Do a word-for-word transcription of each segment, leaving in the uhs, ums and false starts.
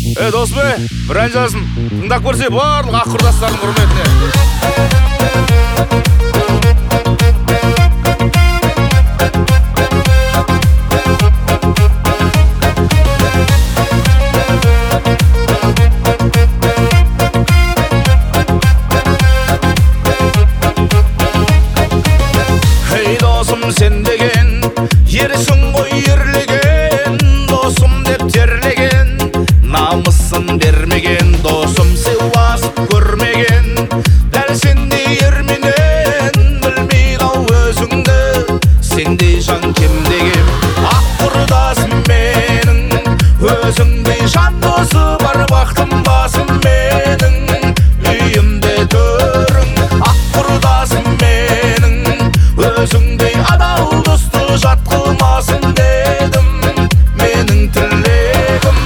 Е досым, бір ән жазсын, тыңдап көрсе барлық ақ құрдастардың құрметіне. Ей досым, сен деген ерсің ғой ерлеген, досым деп терлеген, намысын бермеген, досым сыйласып көрмеген, дәл сендей ерменен білмей қал өзіңді, сендей жан кемде кем. Ақ құрдасым менің, өзіңдей жан досы бар бақтым басым менің, үйімде төрің. Ақ құрдасым менің, өзіңдей адал досты жат қылмасын дедім, менің тілегім.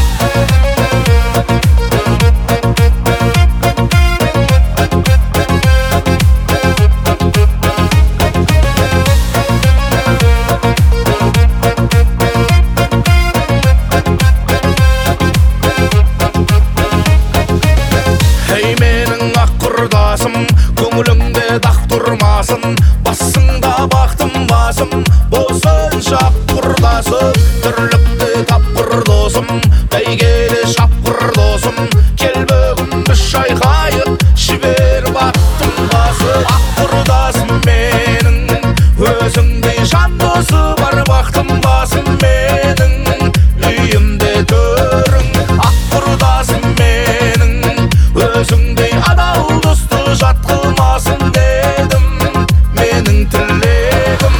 Ей менің ақ құрдасым, көңіліңде дақ тұрмасын, басыңда бақтым басым, болсынша ақ құрдасым. Тірлікті тапқыр досым, бәйгеде шапқыр досым, кел бүгін біз шайқайық, жібер бақтым басым. Ақ құрдасым менің, өзіңдей жан досы бар бақтым басым менің, үйімде төрің. Ақ құрдасым менің, өзіңдей адал досты жат қылмасын дедім, менің тілегім.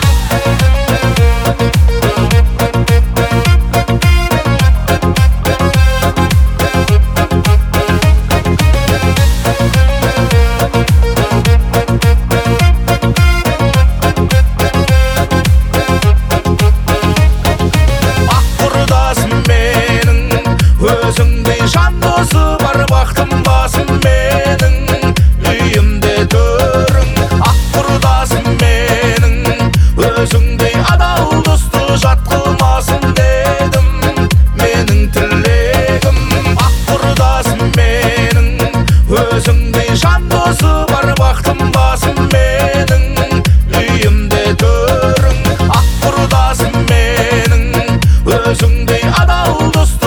Ақ құрдасым менің, өзіңдей жан досы бар бақтым басым менің, үйімде төрің. Ақ құрдасым менің, өзіңдей адал досты жат қылмасын дедім, менің тілегім. Ақ құрдасым менің, өзіңдей жан досы бар бақтым басым менің, үйімде төрің. Ақ құрдасым менің, өзіңдей адал досты